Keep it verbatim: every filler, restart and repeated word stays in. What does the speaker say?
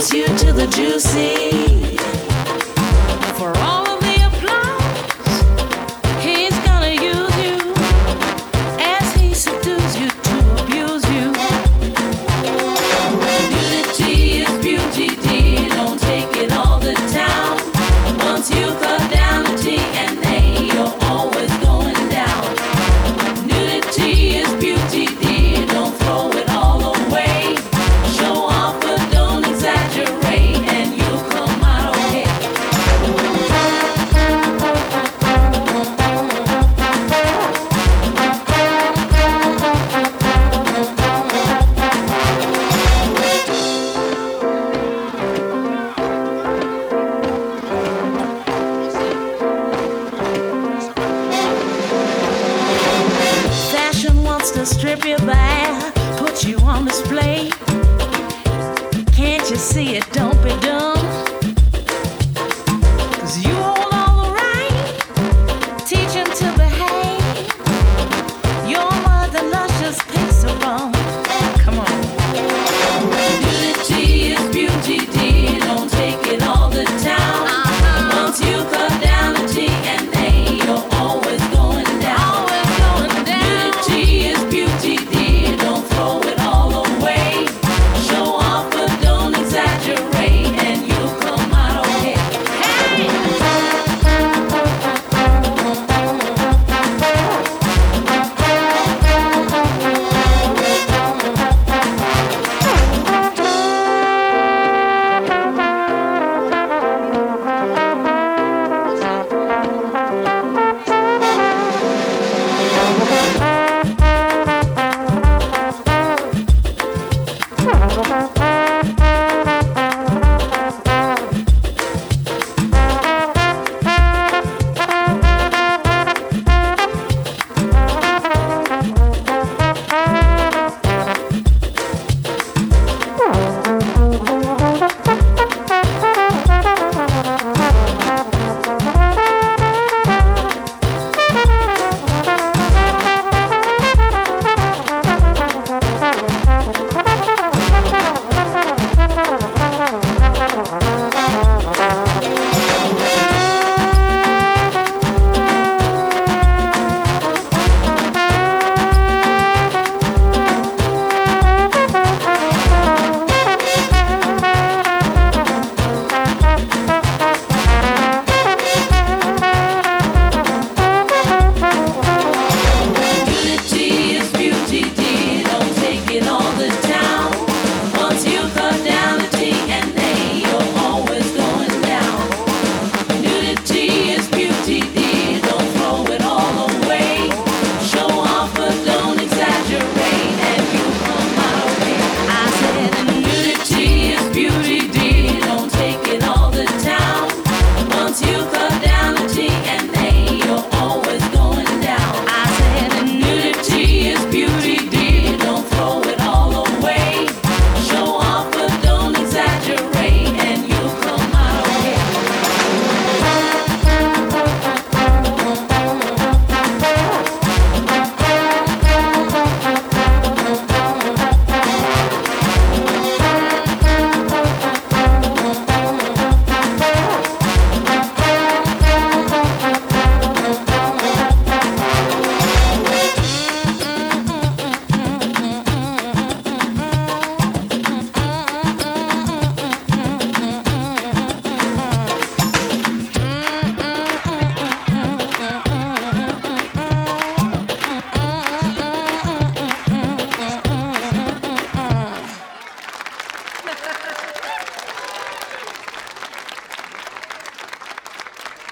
you to the juicy. For all of the applause, he's gonna use you as he subdues you to abuse you. Unity is beauty, dear. Don't take it all the time. Once you cut down the T and A, you're always going down. Nudity is beauty, dear. Don't throw it all away. Show off, but don't exaggerate, and you'll come out okay. Fashion wants to strip you back, put you on display. Can't you see it? Don't be dumb. 'Cause you hold all the right, teach him to behave. Your mother luscious piece of rum. Come on. Unity is beauty, dear. Don't take it all the time. Once you cut down the T and A, you're always going down. Always going down. Unity is beauty, dear. Don't throw it all away. Show off, but don't exaggerate, and you'll come out okay. Hey! Thank you.